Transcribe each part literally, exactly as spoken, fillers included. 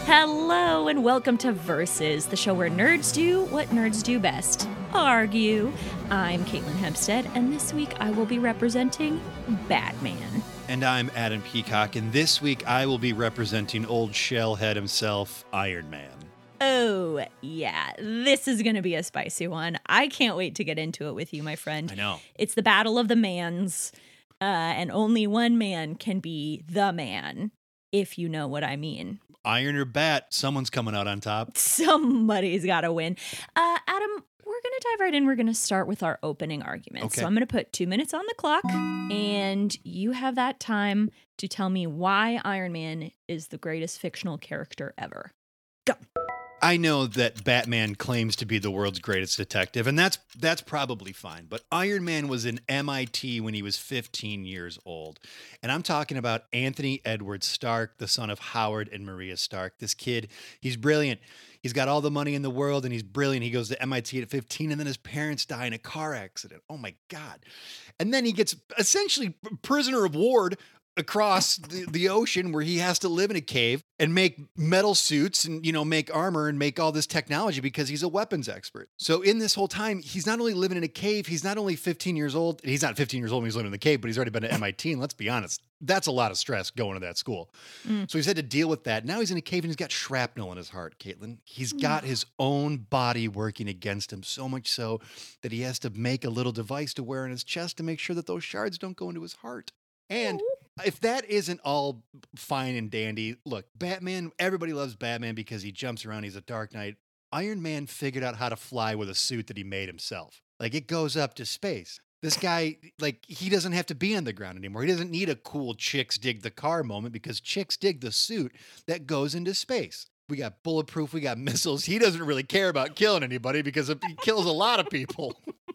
Hello and welcome to Versus, the show where nerds do what nerds do best, argue. I'm Caitlin Hempstead, and this week I will be representing Batman. And I'm Adam Peacock, and this week I will be representing old shellhead himself, Iron Man. Oh, yeah, this is going to be a spicy one. I can't wait to get into it with you, my friend. I know. It's the battle of the mans, uh, and only one man can be the man, if you know what I mean. Iron or Bat, someone's coming out on top. Somebody's got to win. Uh, Adam, we're going to dive right in. We're going to start with our opening argument. Okay. So I'm going to put two minutes on the clock, and you have that time to tell me why Iron Man is the greatest fictional character ever. Go. I know that Batman claims to be the world's greatest detective, and that's that's probably fine. But Iron Man was in M I T when he was fifteen years old. And I'm talking about Anthony Edward Stark, the son of Howard and Maria Stark. This kid, he's brilliant. He's got all the money in the world, and he's brilliant. He goes to M I T at fifteen, and then his parents die in a car accident. Oh, my God. And then he gets essentially prisoner of war across the, the ocean, where he has to live in a cave and make metal suits and, you know, make armor and make all this technology because he's a weapons expert. So in this whole time, he's not only living in a cave, he's not only fifteen years old. He's not fifteen years old when he's living in the cave, but he's already been at M I T. And let's be honest, that's a lot of stress going to that school. Mm. So he's had to deal with that. Now he's in a cave and he's got shrapnel in his heart, Caitlin. He's got his own body working against him, so much so that he has to make a little device to wear on his chest to make sure that those shards don't go into his heart. And if that isn't all fine and dandy, look, Batman, everybody loves Batman because he jumps around. He's a Dark Knight. Iron Man figured out how to fly with a suit that he made himself. Like, it goes up to space. This guy, like, he doesn't have to be on the ground anymore. He doesn't need a cool chicks dig the car moment because chicks dig the suit that goes into space. We got bulletproof. We got missiles. He doesn't really care about killing anybody because he kills a lot of people.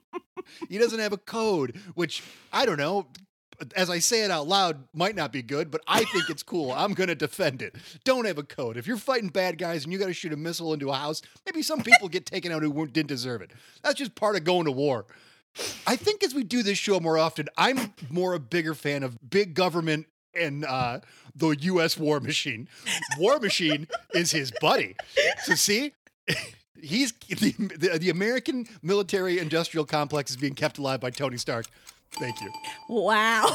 He doesn't have a code, which, I don't know, as I say it out loud, might not be good, but I think it's cool. I'm going to defend it. Don't have a code. If you're fighting bad guys and you got to shoot a missile into a house, maybe some people get taken out who didn't deserve it. That's just part of going to war. I think as we do this show more often, I'm more a bigger fan of big government and uh, the U S War Machine. War Machine is his buddy. So see? He's the, the, the American military industrial complex is being kept alive by Tony Stark. Thank you. Wow.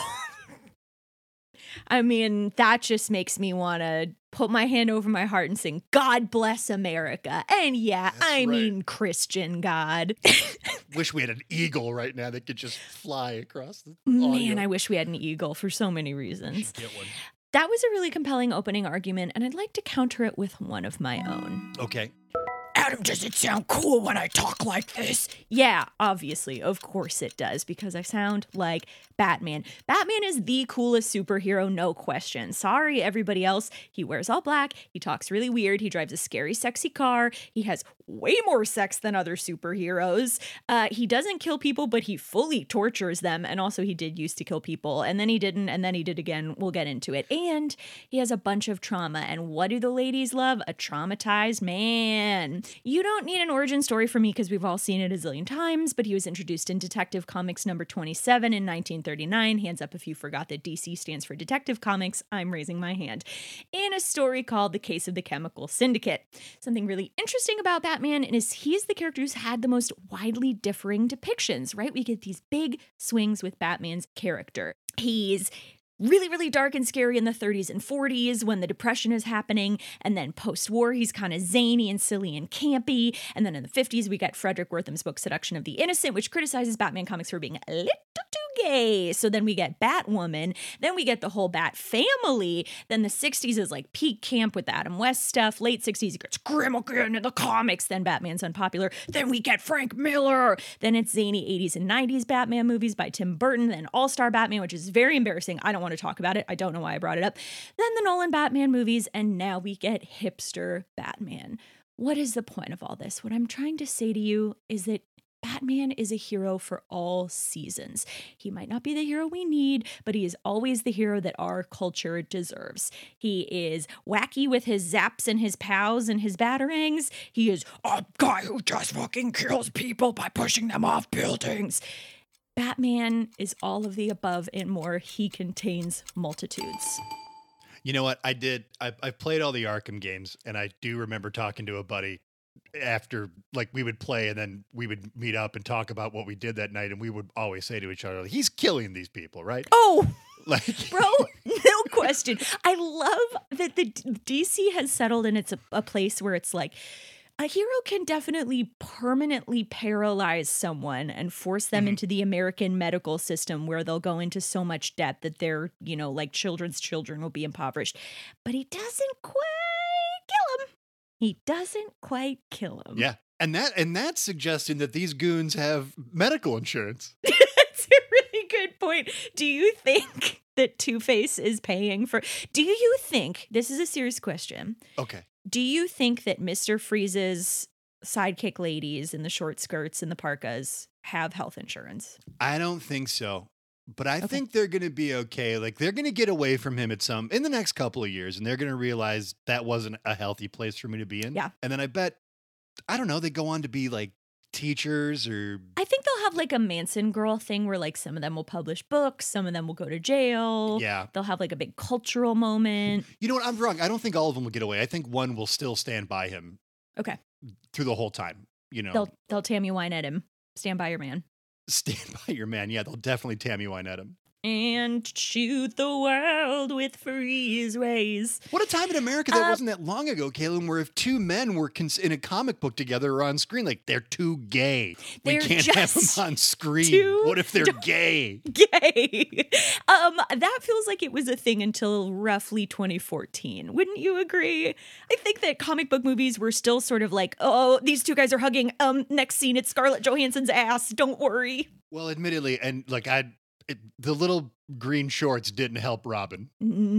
I mean, that just makes me want to put my hand over my heart and sing, God bless America. And yeah, That's I right. mean Christian God. Wish we had an eagle right now that could just fly across the Man, audio. I wish we had an eagle for so many We reasons. should get one. That was a really compelling opening argument, and I'd like to counter it with one of my own. Okay. Adam, does it sound cool when I talk like this? Yeah, obviously. Of course it does, because I sound like Batman. Batman is the coolest superhero, no question. Sorry, everybody else. He wears all black. He talks really weird. He drives a scary, sexy car. He has way more sex than other superheroes. Uh, he doesn't kill people, but he fully tortures them. And also, he did used to kill people, and then he didn't, and then he did again. We'll get into it. And he has a bunch of trauma. And what do the ladies love? A traumatized man. You don't need an origin story for me because we've all seen it a zillion times, but he was introduced in Detective Comics number twenty-seven in nineteen thirty-nine. Hands up if you forgot that D C stands for Detective Comics. I'm raising my hand. In a story called The Case of the Chemical Syndicate. Something really interesting about Batman is he's the character who's had the most widely differing depictions, right? We get these big swings with Batman's character. He's really, really dark and scary in the thirties and forties when the Depression is happening. And then post-war, he's kind of zany and silly and campy. And then in the fifties, we get Frederick Wertham's book Seduction of the Innocent, which criticizes Batman comics for being a little too gay. So then we get Batwoman. Then we get the whole Bat family. Then the sixties is like peak camp with Adam West stuff. Late sixties, it gets grim again in the comics. Then Batman's unpopular. Then we get Frank Miller. Then it's zany eighties and nineties Batman movies by Tim Burton. Then All-Star Batman, which is very embarrassing. I don't want to talk about it. I don't know why I brought it up. Then the Nolan Batman movies, and now we get hipster Batman. What is the point of all this? What I'm trying to say to you is that Batman is a hero for all seasons. He might not be the hero we need, but he is always the hero that our culture deserves. He is wacky with his zaps and his pows and his batarangs. He is a guy who just fucking kills people by pushing them off buildings. Batman is all of the above and more. He contains multitudes. You know what? I did. I, I played all the Arkham games, and I do remember talking to a buddy after, like, we would play, and then we would meet up and talk about what we did that night, and we would always say to each other, like, he's killing these people, right? Oh, Like, bro, no question. I love that the D C has settled and it's a, a place where it's like, a hero can definitely permanently paralyze someone and force them Mhm. into the American medical system where they'll go into so much debt that their, you know, like children's children will be impoverished. But he doesn't quite kill him. He doesn't quite kill him. yeah. And that and that's suggesting that these goons have medical insurance. That's a really good point. Do you think that Two-Face is paying for... Do you think... This is a serious question. Okay. Do you think that Mister Freeze's sidekick ladies in the short skirts and the parkas have health insurance? I don't think so. But I Okay. think they're going to be okay. Like, they're going to get away from him at some in the next couple of years, and they're going to realize that wasn't a healthy place for me to be in. Yeah. And then I bet, I don't know, they go on to be like teachers or I think they'll have like a Manson girl thing where like some of them will publish books, some of them will go to jail. yeah. They'll have like a big cultural moment. You know what? I'm wrong. I don't think all of them will get away. I think one will still stand by him Okay. through the whole time. You know, They'll they'll Tammy Wynette him. Stand by your man. stand by your man. Yeah, they'll definitely Tammy Wynette him. And shoot the world with freeze rays. What a time in America that Uh, wasn't that long ago, Kaylin, where if two men were cons- in a comic book together or on screen, like they're too gay. They're we can't have just them on screen. too What if they're gay? Gay. Um, that feels like it was a thing until roughly twenty fourteen. Wouldn't you agree? I think that comic book movies were still sort of like, oh, these two guys are hugging. Um, next scene, it's Scarlett Johansson's ass. Don't worry. Well, admittedly, and like I, it, the little green shorts didn't help Robin,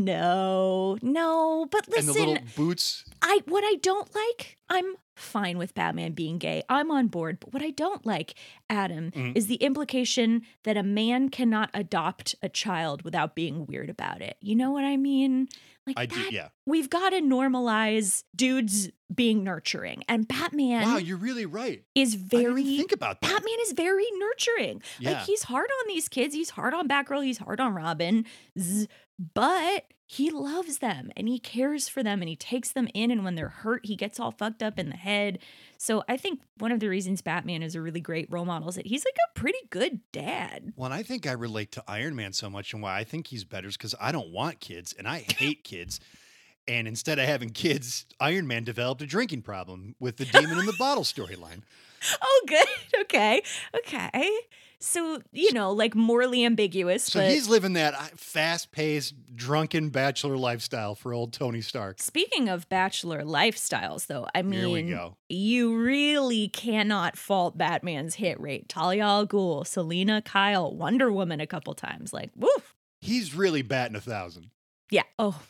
No, no. But and the listen, little boots. I what I don't like, I'm fine with Batman being gay. I'm on board. But what I don't like, Adam, Mhm. is the implication that a man cannot adopt a child without being weird about it. You know what I mean? Like I do, that, yeah. we've got to normalize dudes being nurturing. And Batman Wow, you're really right. is I didn't very even think about that. Batman is very nurturing. Yeah. Like he's hard on these kids. He's hard on Batgirl. He's hard on Robin. Z- but he loves them and he cares for them and he takes them in. And when they're hurt, he gets all fucked up in the head. So I think one of the reasons Batman is a really great role model is that he's like a pretty good dad. Well, and I think I relate to Iron Man so much, and why I think he's better is because I don't want kids and I hate kids. And instead of having kids, Iron Man developed a drinking problem with the demon in the bottle storyline. Oh, good. Okay. Okay. So, you know, like morally ambiguous. So but he's living that fast paced, drunken bachelor lifestyle for old Tony Stark. speaking of bachelor lifestyles, though, I mean, Here we go. you really cannot fault Batman's hit rate. Talia al Ghul, Selena Kyle, Wonder Woman a couple times. Like, woof. He's really batting a thousand. Yeah. Oh,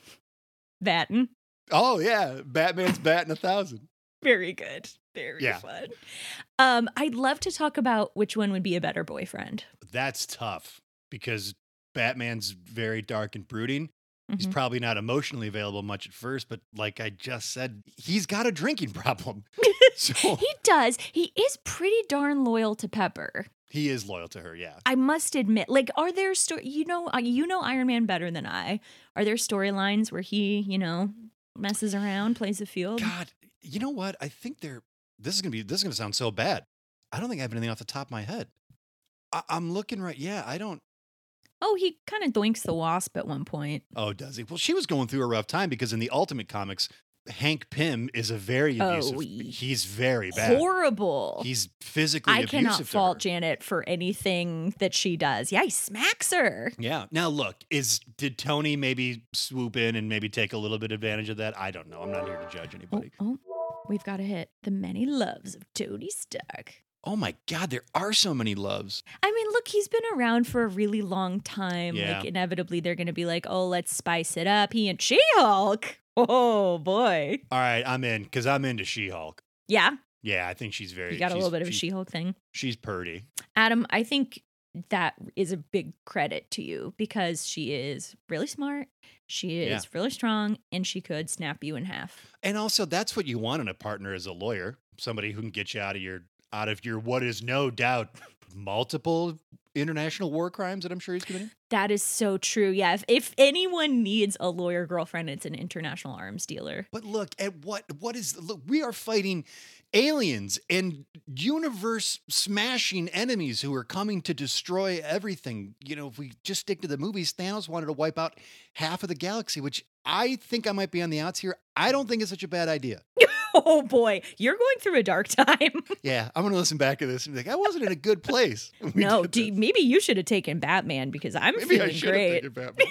Batten. Oh, yeah. Batman's batting a thousand. Very good. Very Yeah. fun. Um, I'd love to talk about which one would be a better boyfriend. That's tough because Batman's very dark and brooding. He's Mhm. probably not emotionally available much at first, but like I just said, he's got a drinking problem. So He does. He is pretty darn loyal to Pepper. he is loyal to her, yeah. I must admit, like, are there sto- you know, uh, you know Iron Man better than I. Are there storylines where he, you know, messes around, plays the field? God, you know what? I think they're. This is gonna be. This is gonna sound so bad. I don't think I have anything off the top of my head. I, I'm looking right. Yeah, I don't. Oh, he kind of doinks the Wasp at one point. Oh, does he? Well, she was going through a rough time because in the Ultimate Comics, Hank Pym is a very abusive. Oh, ye- he's very bad. Horrible. He's physically I abusive cannot to fault her. Janet for anything that she does. Yeah, he smacks her. Yeah. Now look, is did Tony maybe swoop in and maybe take a little bit advantage of that? I don't know. I'm not here to judge Oh, anybody. oh, we've got to hit the many loves of Tony Stark. Oh my God, there are so many loves. I mean, look, he's been around for a really long time. Yeah. Like, inevitably, they're going to be like, oh, let's spice it up. He and She-Hulk. Oh, boy. All right, I'm in because I'm into She-Hulk. Yeah, Yeah, I think she's very. you got a she's- little bit of a she's- She-Hulk thing. She's purdy. Adam, I think that is a big credit to you because she is really smart. She is Yeah. really strong and she could snap you in half. And also, that's what you want in a partner as a lawyer, somebody who can get you out of your out of your what is no doubt multiple international war crimes that I'm sure he's committed. That is so true. Yeah. If, if anyone needs a lawyer girlfriend, it's an international arms dealer. But look at what what is look, we are fighting aliens and universe smashing enemies who are coming to destroy everything. You know, if we just stick to the movies, Thanos wanted to wipe out half of the galaxy, which I think I might be on the outs here. I don't think it's such a bad idea. Oh boy, you're going through a dark time. Yeah, I'm going to listen back to this and be like, I wasn't in a good place. No, do, maybe you should have taken Batman because I'm maybe feeling I should great. have taken Batman.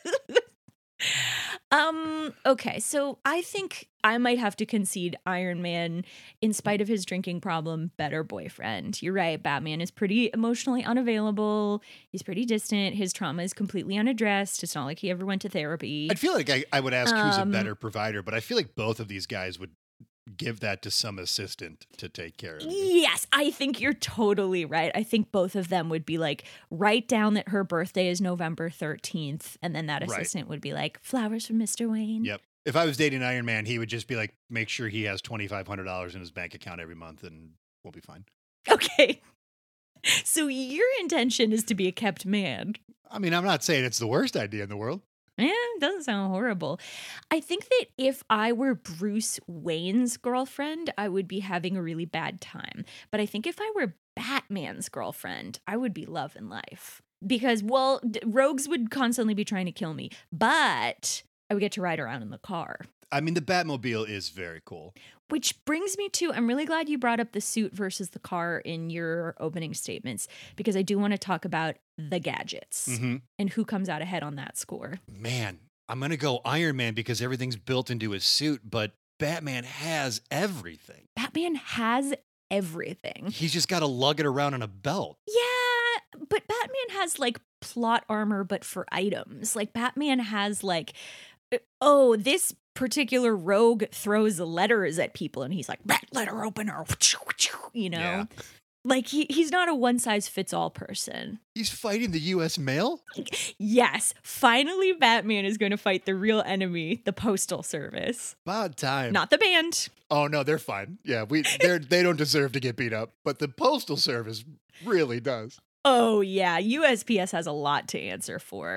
Um, okay, so I think I might have to concede Iron Man, in spite of his drinking problem, better boyfriend. You're right, Batman is pretty emotionally unavailable. He's pretty distant. His trauma is completely unaddressed. It's not like he ever went to therapy. I feel like I, I would ask who's a Um, better provider, but I feel like both of these guys would give that to some assistant to take care of it. Yes, I think you're totally right. I think both of them would be like, write down that her birthday is November thirteenth. And then that Right. assistant would be like, flowers from Mister Wayne. Yep. If I was dating Iron Man, he would just be like, make sure he has twenty-five hundred dollars in his bank account every month and we'll be fine. Okay. So your intention is to be a kept man. I mean, I'm not saying it's the worst idea in the world. Yeah, it doesn't sound horrible. I think that if I were Bruce Wayne's girlfriend, I would be having a really bad time. But I think if I were Batman's girlfriend, I would be loving life. Because, well, d- rogues would constantly be trying to kill me, but I would get to ride around in the car. I mean, the Batmobile is very cool. Which brings me to, I'm really glad you brought up the suit versus the car in your opening statements, because I do want to talk about the gadgets Mhm. and who comes out ahead on that score. Man, I'm going to go Iron Man because everything's built into his suit, but Batman has everything. Batman has everything. He's just got to lug it around on a belt. Yeah, but Batman has like plot armor, but for items. Like Batman has like, uh, oh, this particular rogue throws letters at people and he's like, "Bat letter opener," you know? Yeah. Like he, he's not a one size fits all person. He's fighting the U S mail? Yes, finally Batman is going to fight the real enemy, the Postal Service. About time. Not the band. Oh no, they're fine. Yeah, we they they don't deserve to get beat up, but the Postal Service really does. Oh yeah, U S P S has a lot to answer for.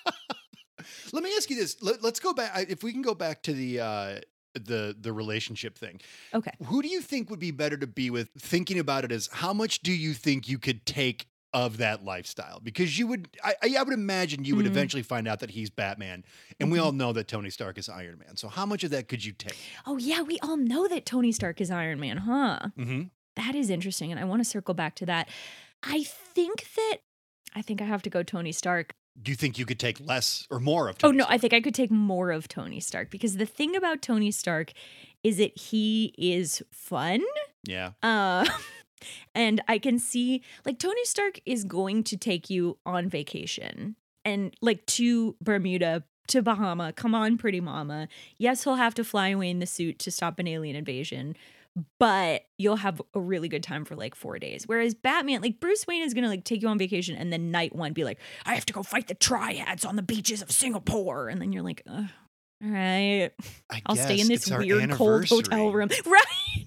Let me ask you this. Let, let's go back. I- If we can go back to the uh, the the relationship thing. Okay. Who do you think would be better to be with? Thinking about it as how much do you think you could take of that lifestyle? Because you would, I, I I would imagine you would Mhm. eventually find out that he's Batman, and we Mhm. all know that Tony Stark is Iron Man. So how much of that could you take? Oh yeah, we all know that Tony Stark is Iron Man, huh? Mm-hmm. That is interesting, and I want to circle back to that. I think that I think I have to go Tony Stark. Do you think you could take less or more of? Oh Tony no, Stark? I think I could take more of Tony Stark because the thing about Tony Stark is that he is fun. Yeah. Uh, and I can see like Tony Stark is going to take you on vacation and like to Bermuda, to Bahama. Come on, pretty mama. Yes, he'll have to fly away in the suit to stop an alien invasion, but you'll have a really good time for like four days. Whereas Batman, like Bruce Wayne is gonna like take you on vacation and then night one be like, I have to go fight the triads on the beaches of Singapore. And then you're like, Ugh, all right, I I'll stay guess in this it's our weird cold hotel anniversary. room. Right.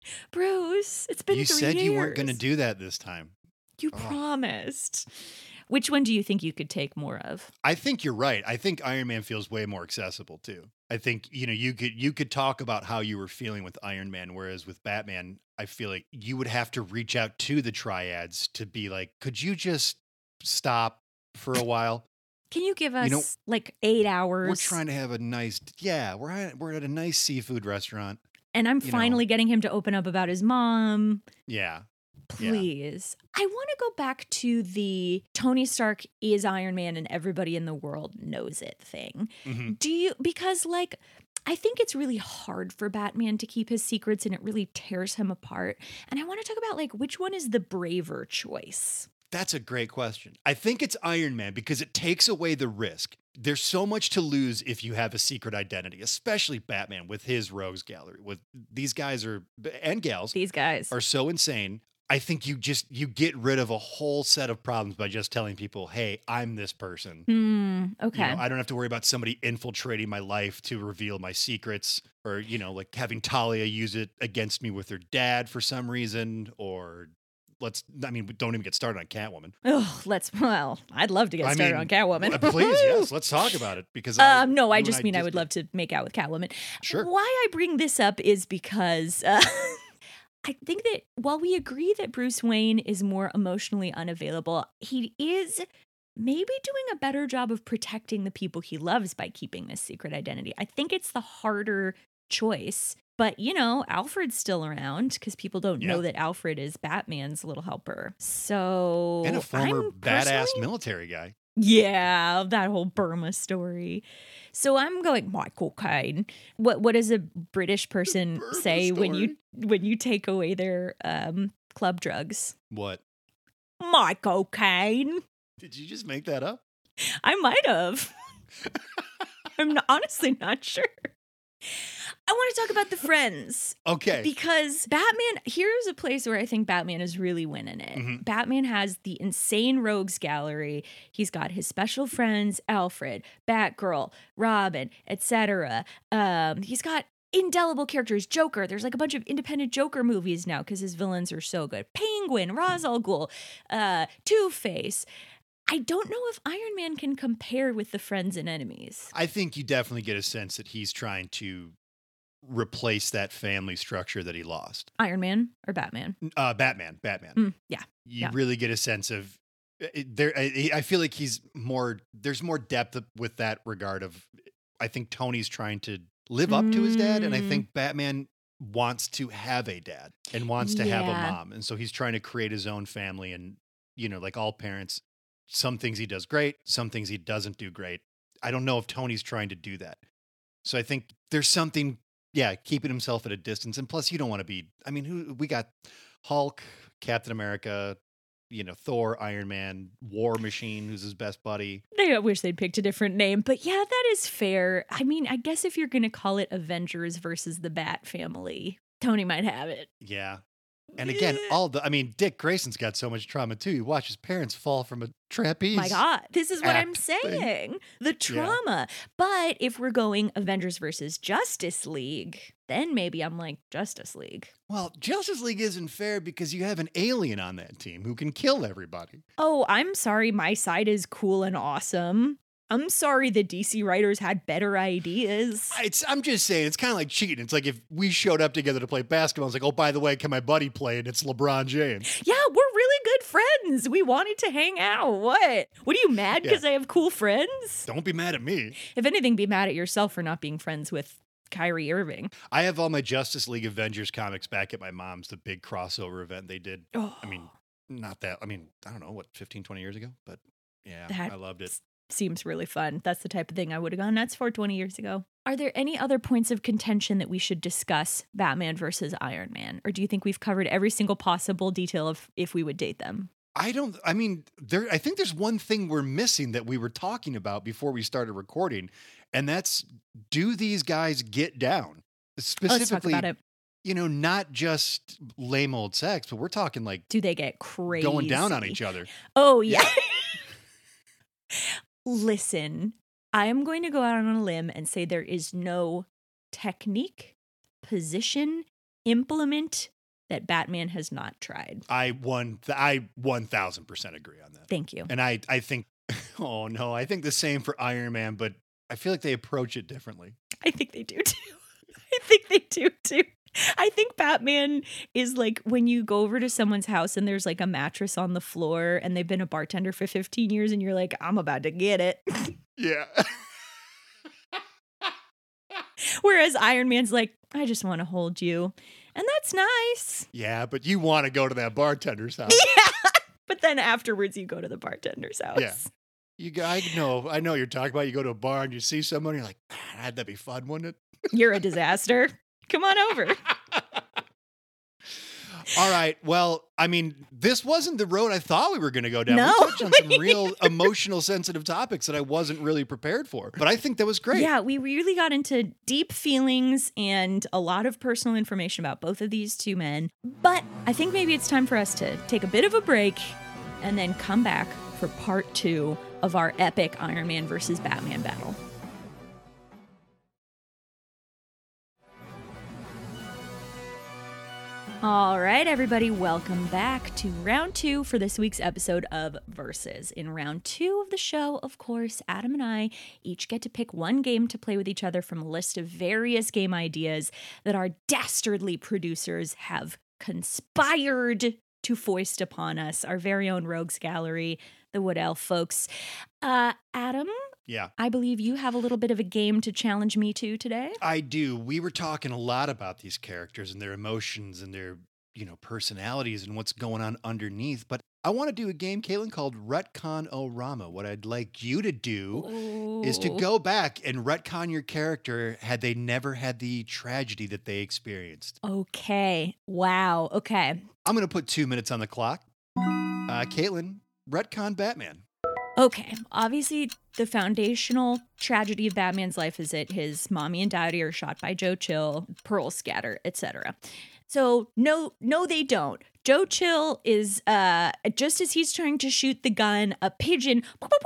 Bruce, it's been You three said years. you weren't going to do that this time. You Ugh. promised. Which one do you think you could take more of? I think you're right. I think Iron Man feels way more accessible too. I think, you know, you could you could talk about how you were feeling with Iron Man, whereas with Batman, I feel like you would have to reach out to the triads to be like, could you just stop for a while? Can you give us You know, like eight hours? We're trying to have a nice yeah, we're at, we're at a nice seafood restaurant. and I'm you know. finally getting him to open up about his mom. Yeah. Yeah. Please. I want to go back to the Tony Stark is Iron Man and everybody in the world knows it thing. Mhm. Do you, because like, I think it's really hard for Batman to keep his secrets and it really tears him apart. And I want to talk about like, which one is the braver choice? That's a great question. I think it's Iron Man because it takes away the risk. There's so much to lose if you have a secret identity, especially Batman with his rogues gallery. With these guys are and gals These guys. are so insane. I think you just you get rid of a whole set of problems by just telling people, "Hey, I'm this person." Mm, You okay. know, I don't have to worry about somebody infiltrating my life to reveal my secrets, or, you know, like having Talia use it against me with her dad for some reason, or let's, I mean, we don't even get started on Catwoman. Oh, let's. Well, I'd love to get I started mean, on Catwoman. uh, please, yes, let's talk about it because I, Um, no, I you and just mean I would did- love to make out with Catwoman. Sure. Why I bring this up is because uh, I think that while we agree that Bruce Wayne is more emotionally unavailable, he is maybe doing a better job of protecting the people he loves by keeping this secret identity. I think it's the harder choice. But, you know, Alfred's still around because people don't Yeah. know that Alfred is Batman's little helper. So And a former I'm badass personally- military guy. Yeah, that whole Burma story. So I'm going Michael Caine. What what does a British person Burma say when you story. when you take away their um club drugs? What? Michael Caine. Did you just make that up? I might have. I'm not, honestly not sure. I want to talk about the Friends. Okay. Because Batman, here's a place where I think Batman is really winning it. Mhm. Batman has the insane rogues gallery. He's got his special friends, Alfred, Batgirl, Robin, et cetera. Um, he's got indelible characters, Joker. There's like a bunch of independent Joker movies now because his villains are so good. Penguin, Ra's al Ghul, uh, Two-Face. I don't know if Iron Man can compare with the friends and enemies. I think you definitely get a sense that he's trying to replace that family structure that he lost. Iron Man or Batman? Uh, Batman, Batman. Mm, yeah. You yeah. really get a sense of it, there. I, I feel like he's more. There's more depth with that regard of. I think Tony's trying to live up to his dad, and I Mm. think Batman wants to have a dad and wants to have a Yeah. mom, and so he's trying to create his own family. And you know, like all parents, some things he does great, some things he doesn't do great. I don't know if Tony's trying to do that. So I think there's something. Yeah, keeping himself at a distance. And plus, you don't want to be, I mean, who we got Hulk, Captain America, you know, Thor, Iron Man, War Machine, who's his best buddy. I wish they'd picked a different name, but yeah, that is fair. I mean, I guess if you're going to call it Avengers versus the Bat Family, Tony might have it. Yeah. And again, Eh. all the, I mean, Dick Grayson's got so much trauma too. You watch his parents fall from a trapeze. My God, this is what I'm act thing. saying. The trauma. But if we're going Avengers versus Justice League, then maybe I'm like Justice League. Well, Justice League isn't fair because you have an alien on that team who can kill everybody. Oh, I'm sorry. My side is cool and awesome. I'm sorry the D C writers had better ideas. It's, I'm just saying, it's kind of like cheating. It's like if we showed up together to play basketball, it's like, oh, by the way, can my buddy play? And it's LeBron James. Yeah, we're really good friends. We wanted to hang out. What? What are you mad Yeah. because I have cool friends? Don't be mad at me. If anything, be mad at yourself for not being friends with Kyrie Irving. I have all my Justice League Avengers comics back at my mom's, the big crossover event they did. Oh, I mean, not that, I mean, I don't know, what, fifteen, twenty years ago? But yeah, That- I loved it. seems really fun. That's the type of thing I would have gone nuts for twenty years ago. Are there any other points of contention that we should discuss Batman versus Iron Man? Or do you think we've covered every single possible detail of if we would date them? I don't, I mean, there, I think there's one thing we're missing that we were talking about before we started recording, and that's do these guys get down? Let's talk Specifically, about it. you know, not just lame old sex, but we're talking like Do they get crazy? going down on each other. Oh, yeah. Listen, I am going to go out on a limb and say there is no technique, position, implement that Batman has not tried. I one, I one thousand percent agree on that. Thank you. And I, I think, oh no, I think the same for Iron Man, but I feel like they approach it differently. I think they do too. I think they do too. I think Batman is like when you go over to someone's house and there's like a mattress on the floor and they've been a bartender for fifteen years and you're like, I'm about to get it. Yeah. Whereas Iron Man's like, I just want to hold you. And that's nice. Yeah, but you want to go to that bartender's house. Yeah. But then afterwards you go to the bartender's house. Yeah. You, g- I know, I know what you're talking about. You go to a bar and you see someone, you're like, "Man, that'd be fun, wouldn't it?" You're a disaster. Come on over. All right. Well, I mean, this wasn't the road I thought we were going to go down. No. We touched on some real emotional, sensitive topics that I wasn't really prepared for. But I think that was great. Yeah, we really got into deep feelings and a lot of personal information about both of these two men. But I think maybe it's time for us to take a bit of a break and then come back for part two of our epic Iron Man versus Batman battle. All right, everybody, welcome back to round two for this week's episode of Versus. In round two of the show, of course, Adam and I each get to pick one game to play with each other from a list of various game ideas that our dastardly producers have conspired to foist upon us, our very own rogues gallery, the Wood Elf folks. Uh, Adam? Yeah. I believe you have a little bit of a game to challenge me to today. I do. We were talking a lot about these characters and their emotions and their, you know, personalities and what's going on underneath. But I want to do a game, Caitlin, called Retcon-O-Rama. What I'd like you to do Ooh. is to go back and retcon your character had they never had the tragedy that they experienced. Okay. Wow. Okay. I'm going to put two minutes on the clock. Uh, Caitlin, retcon Batman. Okay, obviously the foundational tragedy of Batman's life is that his mommy and daddy are shot by Joe Chill, pearls scatter, et cetera. So no, no, they don't. Joe Chill is, uh, just as he's trying to shoot the gun, a pigeon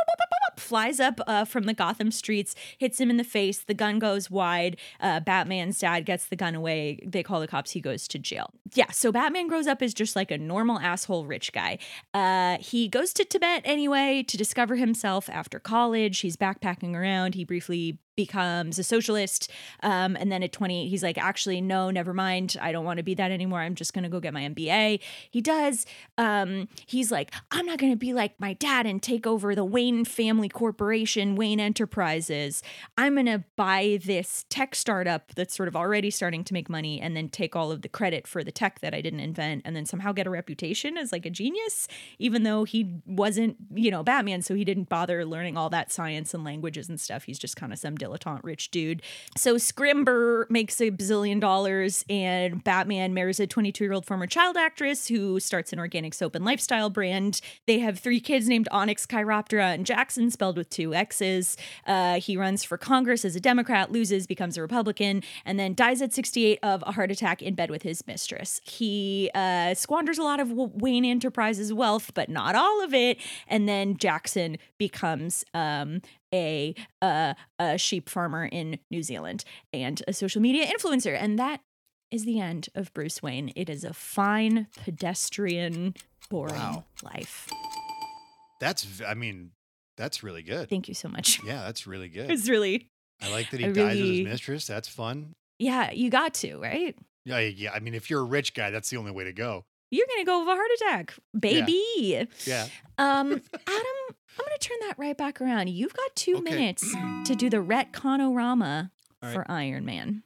flies up uh, from the Gotham streets, hits him in the face. The gun goes wide. Uh, Batman's dad gets the gun away. They call the cops. He goes to jail. Yeah, so Batman grows up as just like a normal asshole rich guy. Uh, he goes to Tibet anyway to discover himself after college. He's backpacking around. He briefly becomes a socialist. Um, and then at twenty-eight, he's like, actually, no, never mind. I don't want to be that anymore. I'm just going to go get my M B A. He does. Um, he's like, I'm not going to be like my dad and take over the Wayne family corporation, Wayne Enterprises. I'm going to buy this tech startup that's sort of already starting to make money and then take all of the credit for the tech that I didn't invent and then somehow get a reputation as like a genius, even though he wasn't, you know, Batman. So he didn't bother learning all that science and languages and stuff. He's just kind of some dilettante rich dude. So Scrimber makes a bazillion dollars and Batman marries a twenty-two-year-old former child actress who starts an organic soap and lifestyle brand. They have three kids named Onyx, Chiroptera, and Jackson, spelled with two X's. Uh, he runs for Congress as a Democrat, loses, becomes a Republican, and then dies at sixty-eight of a heart attack in bed with his mistress. He uh, squanders a lot of Wayne Enterprises' wealth, but not all of it. And then Jackson becomes um, a, uh, a sheep farmer in New Zealand and a social media influencer. And that is the end of Bruce Wayne. It is a fine, pedestrian, boring Wow. life. That's, v- I mean, that's really good. Thank you so much. Yeah, that's really good. It's really, I like that he I dies with really- his mistress. That's fun. yeah, you got to, right? Yeah, yeah. I mean, if you're a rich guy, that's the only way to go. You're going to go with a heart attack, baby. Yeah. Um, Adam, I'm going to turn that right back around. You've got two Okay. minutes to do the retcon-o-rama All right. for Iron Man.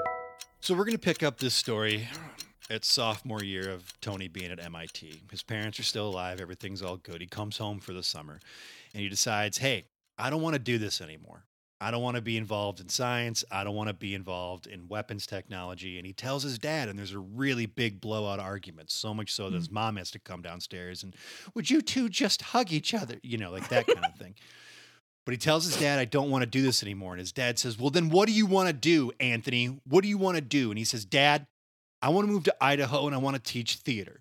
So we're going to pick up this story at sophomore year of Tony being at M I T. His parents are still alive. Everything's all good. He comes home for the summer and he decides, hey, I don't want to do this anymore. I don't want to be involved in science. I don't want to be involved in weapons technology. And he tells his dad, and there's a really big blowout argument, so much so that his mom has to come downstairs and, would you two just hug each other? You know, like that kind of thing. But he tells his dad, I don't want to do this anymore. And his dad says, well, then what do you want to do, Anthony? What do you want to do? And he says, Dad, I want to move to Idaho and I want to teach theater.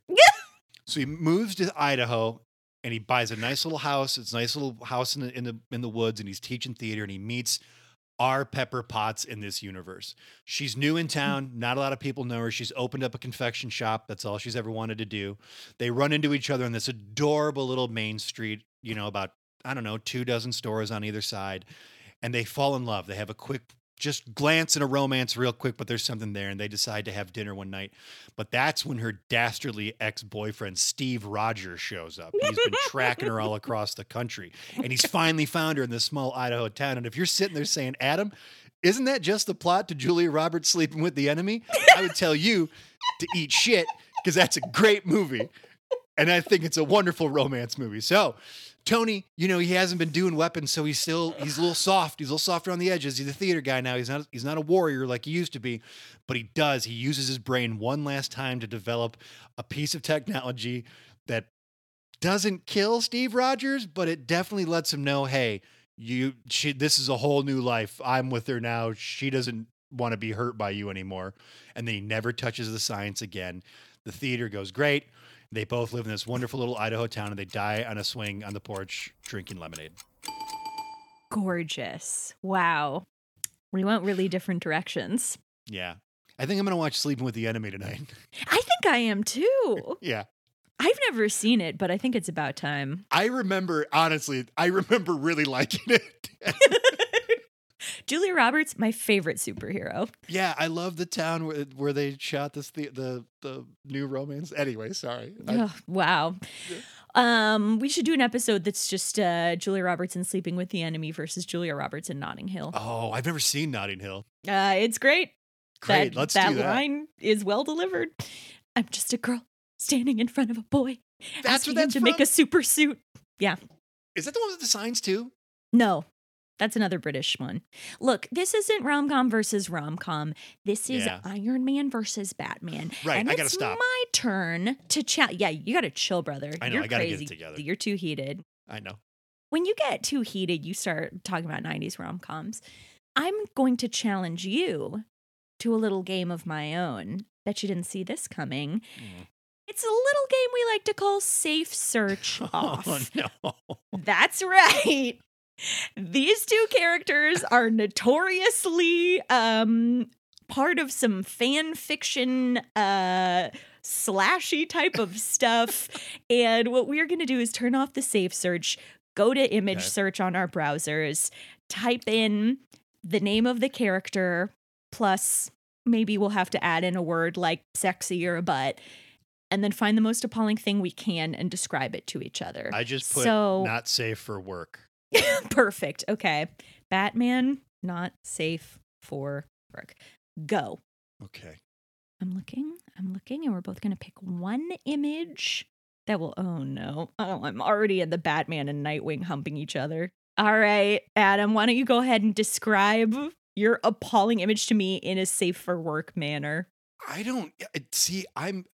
So he moves to Idaho and he buys a nice little house. It's a nice little house in the, in the, in the woods, and he's teaching theater, and he meets our Pepper Potts in this universe. She's new in town. Not a lot of people know her. She's opened up a confection shop. That's all she's ever wanted to do. They run into each other on this adorable little main street, you know, about, I don't know, two dozen stores on either side. And they fall in love. They have a quick, just glance and a romance real quick, but there's something there. And they decide to have dinner one night. But that's when her dastardly ex-boyfriend, Steve Rogers, shows up. He's been tracking her all across the country. And he's finally found her in this small Idaho town. And if you're sitting there saying, Adam, isn't that just the plot to Julia Roberts Sleeping with the Enemy? I would tell you to eat shit, because that's a great movie. And I think it's a wonderful romance movie. So Tony, you know, he hasn't been doing weapons, so he's still he's a little soft. He's a little softer on the edges. He's a theater guy now. He's not he's not a warrior like he used to be, but he does. He uses his brain one last time to develop a piece of technology that doesn't kill Steve Rogers, but it definitely lets him know, hey, you she this is a whole new life. I'm with her now. She doesn't want to be hurt by you anymore. And then he never touches the science again. The theater goes great. They both live in this wonderful little Idaho town, and they die on a swing on the porch drinking lemonade. Gorgeous. Wow. We went really different directions. Yeah. I think I'm going to watch Sleeping with the Enemy tonight. I think I am too. Yeah. I've never seen it, but I think it's about time. I remember, honestly, I remember really liking it. Julia Roberts, my favorite superhero. Yeah, I love the town where where they shot this the the, the new romance. Anyway, sorry. I, Oh, wow. Yeah. Um, we should do an episode that's just uh, Julia Roberts in Sleeping with the Enemy versus Julia Roberts in Notting Hill. oh, I've never seen Notting Hill. Uh, it's great. Great, that, let's that do that. line is well delivered. I'm just a girl standing in front of a boy, That's asking where him that's to from? make a super suit. Yeah. Is that the one with the signs too? No, that's another British one. Look, this isn't rom-com versus rom-com. This is Yeah. Iron Man versus Batman. Right, and I gotta it's stop. my turn to chat. Yeah, you gotta chill, brother. I know, You're I gotta get it crazy. together. You're too heated. I know. When you get too heated, you start talking about nineties rom-coms. I'm going to challenge you to a little game of my own. Bet you didn't see this coming. Mm. It's a little game we like to call Safe Search Off. Oh no. That's right. These two characters are notoriously um, part of some fan fiction uh, slashy type of stuff. And what we're going to do is turn off the safe search, go to image Okay. search on our browsers, type in the name of the character, plus maybe we'll have to add in a word like sexy or a butt, and then find the most appalling thing we can and describe it to each other. I just put So- not safe for work. Perfect. Okay. Batman, not safe for work. Go. Okay. I'm looking. I'm looking, and we're both going to pick one image that will. Oh, no. Oh, I'm already in the Batman and Nightwing humping each other. All right, Adam, why don't you go ahead and describe your appalling image to me in a safe for work manner? I don't it- see. I'm.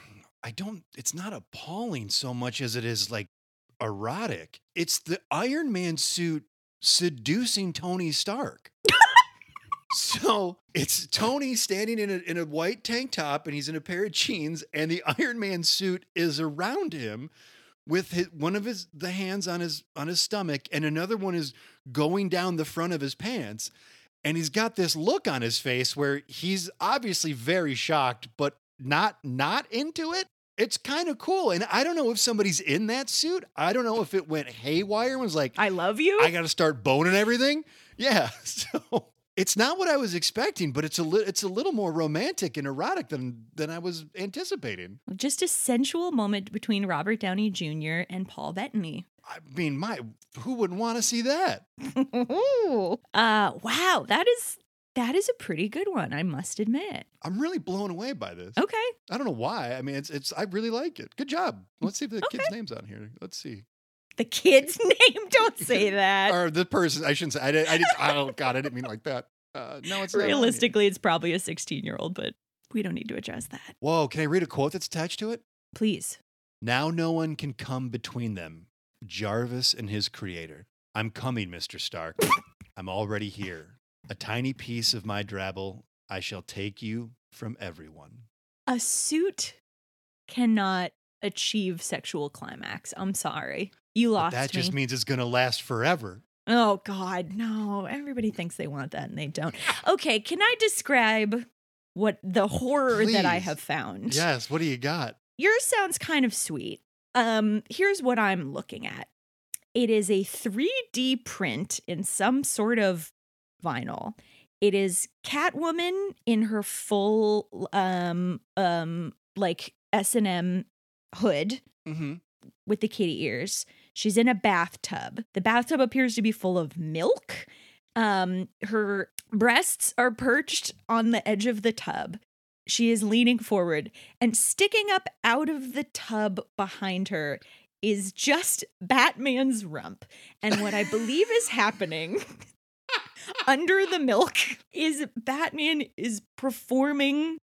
I don't. It's not appalling so much as it is like erotic. It's the Iron Man suit seducing Tony Stark. So it's Tony standing in a in a white tank top, and he's in a pair of jeans, and the Iron Man suit is around him, with his, one of his the hands on his on his stomach, and another one is going down the front of his pants, and he's got this look on his face where he's obviously very shocked, but not not into it. It's kind of cool, and I don't know if somebody's in that suit. I don't know if it went haywire and was like, I love you. I got to start boning everything. Yeah, so it's not what I was expecting, but it's a li- it's a little more romantic and erotic than than I was anticipating. Just a sensual moment between Robert Downey Junior and Paul Bettany. I mean, my who wouldn't want to see that? uh, wow, that is that is a pretty good one, I must admit. I'm really blown away by this. Okay. I don't know why. I mean, it's it's I really like it. Good job. Let's see if the Okay. kid's name's on here. Let's see. The kid's name, don't say that. Or the person. I shouldn't say. I did. I did. Oh God, I didn't mean like that. Uh, no, it's not on here. Realistically, it's probably a sixteen-year-old, but we don't need to address that. Whoa! Can I read a quote that's attached to it? Please. Now no one can come between them, Jarvis and his creator. I'm coming, Mister Stark. I'm already here. A tiny piece of my drabble, I shall take you from everyone. A suit cannot achieve sexual climax. I'm sorry. You But lost that me. just means it's going to last forever. Oh, God, no. Everybody thinks they want that and they don't. Okay, can I describe what the horror that I Please. have found? Yes, what do you got? Yours sounds kind of sweet. Um, here's what I'm looking at. It is a three D print in some sort of vinyl. It is Catwoman in her full um um like S and M hood Mm-hmm. with the kitty ears. She's in a bathtub. The bathtub appears to be full of milk. Um, her breasts are perched on the edge of the tub. She is leaning forward, and sticking up out of the tub behind her is just Batman's rump. And what I believe is happening under the milk is Batman is performing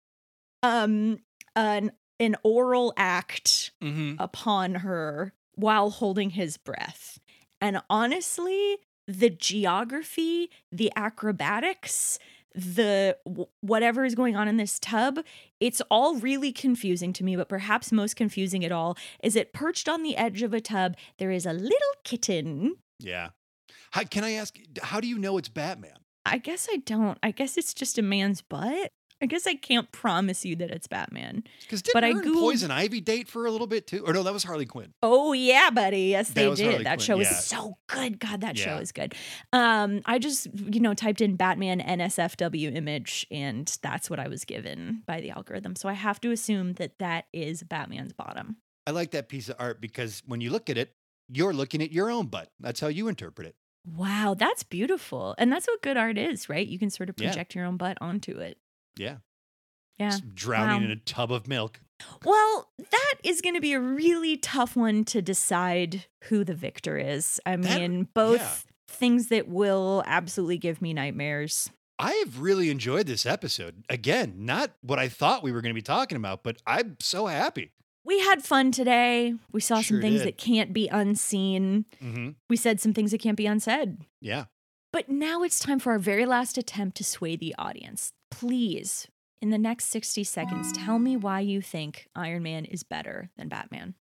um an an oral act Mm-hmm. upon her while holding his breath. And honestly, the geography, the acrobatics, the w- whatever is going on in this tub, it's all really confusing to me. But perhaps most confusing at all is it perched on the edge of a tub, there is a little kitten. Yeah. How, can I ask, how do you know it's Batman? I guess I don't. I guess it's just a man's butt. I guess I can't promise you that it's Batman. Because didn't But I her and Googled- Poison Ivy date for a little bit too? Or no, that was Harley Quinn. Oh yeah, buddy. Yes, That they was did. Harley That Quinn, show yeah. is so good. God, that show Yeah. is good. Um, I just you know typed in Batman N S F W image, and that's what I was given by the algorithm. So I have to assume that that is Batman's bottom. I like that piece of art because when you look at it, you're looking at your own butt. That's how you interpret it. Wow, that's beautiful, and that's what good art is, right? You can sort of Yeah. project your own butt onto it. Yeah. Yeah. Just drowning Wow. in a tub of milk. Well, that is going to be a really tough one to decide who the victor is. I That- mean, both yeah. things that will absolutely give me nightmares. I have really enjoyed this episode. Again, not what I thought we were going to be talking about, but I'm so happy. We had fun today. We saw Sure some things did. that can't be unseen. Mm-hmm. We said some things that can't be unsaid. Yeah. But now it's time for our very last attempt to sway the audience. Please, in the next sixty seconds, tell me why you think Iron Man is better than Batman.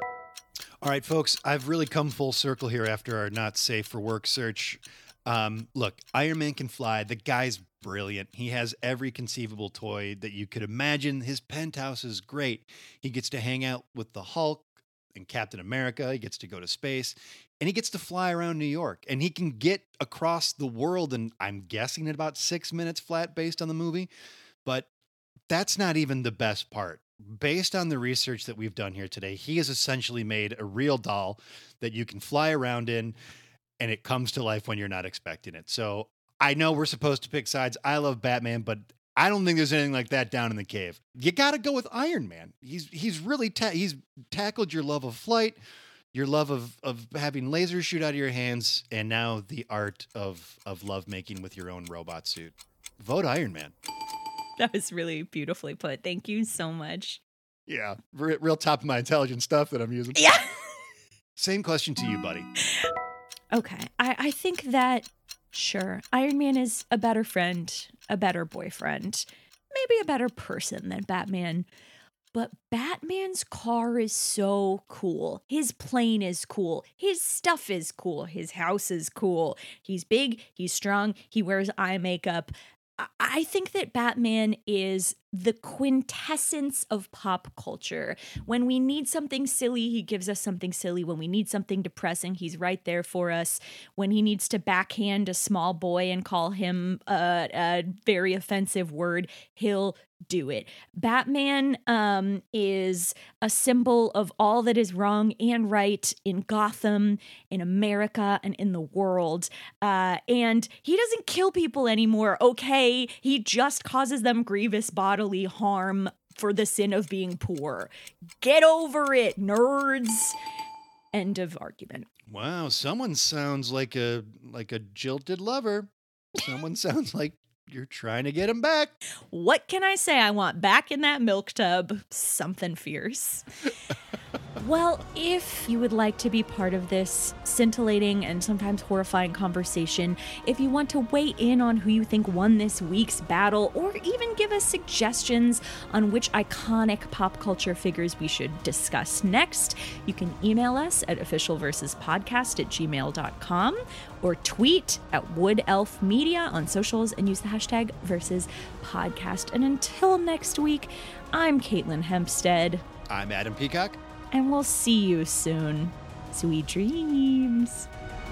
All right, folks, I've really come full circle here after our not safe for work search. Um, look, Iron Man can fly. The guy's brilliant. He has every conceivable toy that you could imagine. His penthouse is great. He gets to hang out with the Hulk and Captain America. He gets to go to space and he gets to fly around New York and he can get across the world. And I'm guessing in about six minutes flat based on the movie, but that's not even the best part. Based on the research that we've done here today, he has essentially made a real doll that you can fly around in and it comes to life when you're not expecting it. So I know we're supposed to pick sides. I love Batman, but I don't think there's anything like that down in the cave. You got to go with Iron Man. He's he's really ta- he's tackled your love of flight, your love of of having lasers shoot out of your hands, and now the art of of lovemaking with your own robot suit. Vote Iron Man. That was really beautifully put. Thank you so much. Yeah, re- real top of my intelligent stuff that I'm using. Yeah. Same question to you, buddy. Okay. I, I think that, sure, Iron Man is a better friend, a better boyfriend, maybe a better person than Batman. But Batman's car is so cool. His plane is cool. His stuff is cool. His house is cool. He's big. He's strong. He wears eye makeup. I- I think that Batman is the quintessence of pop culture. When we need something silly, he gives us something silly. When we need something depressing, he's right there for us. When he needs to backhand a small boy and call him a, a very offensive word, he'll do it. Batman um, is a symbol of all that is wrong and right in Gotham, in America, and in the world. Uh, and he doesn't kill people anymore, okay? He just causes them grievous bodily harm for the sin of being poor. Get over it, nerds. End of argument. Wow, someone sounds like a like a jilted lover. Someone sounds like you're trying to get him back. What can I say? I want back in that milk tub. Something fierce. Well, if you would like to be part of this scintillating and sometimes horrifying conversation, if you want to weigh in on who you think won this week's battle, or even give us suggestions on which iconic pop culture figures we should discuss next, you can email us at officialversuspodcast at gmail dot com or tweet at Wood Elf Media on socials and use the hashtag versus podcast. And until next week, I'm Caitlin Hempstead. I'm Adam Peacock. And we'll see you soon. Sweet dreams.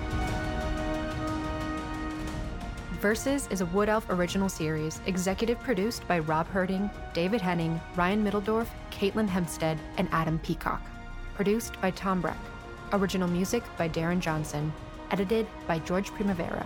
Versus is a Wood Elf original series, executive produced by Rob Herding, David Henning, Ryan Middledorf, Caitlin Hempstead, and Adam Peacock. Produced by Tom Breck. Original music by Darren Johnson. Edited by George Primavera.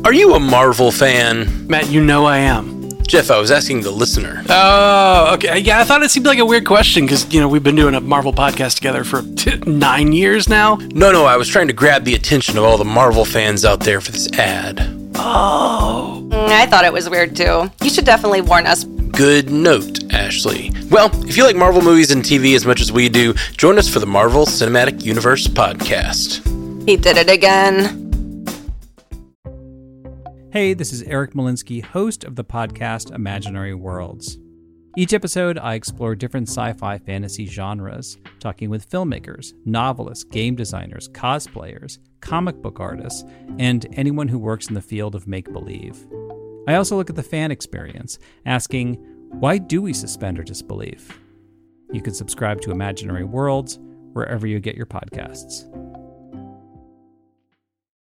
Are you a Marvel fan? Matt, you know I am. Jeff, I was asking the listener. Oh, okay. Yeah, I thought it seemed like a weird question because, you know, we've been doing a Marvel podcast together for t- nine years now. No, no, I was trying to grab the attention of all the Marvel fans out there for this ad. Oh. I thought it was weird, too. You should definitely warn us. Good note, Ashley. Well, if you like Marvel movies and T V as much as we do, join us for the Marvel Cinematic Universe podcast. He did it again. Hey, this is Eric Malinsky, host of the podcast Imaginary Worlds. Each episode, I explore different sci-fi fantasy genres, talking with filmmakers, novelists, game designers, cosplayers, comic book artists, and anyone who works in the field of make-believe. I also look at the fan experience, asking, why do we suspend our disbelief? You can subscribe to Imaginary Worlds wherever you get your podcasts.